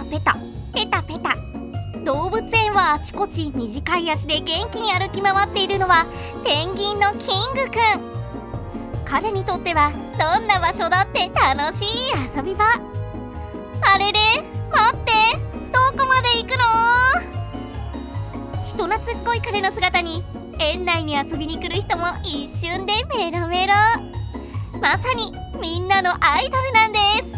ペタペタペタ。動物園はあちこち短い足で元気に歩き回っているのはペンギンのキングくん。彼にとってはどんな場所だって楽しい遊び場。あれれ、待って、どこまで行くの？人懐っこい彼の姿に園内に遊びに来る人も一瞬でメロメロ。まさにみんなのアイドルなんです。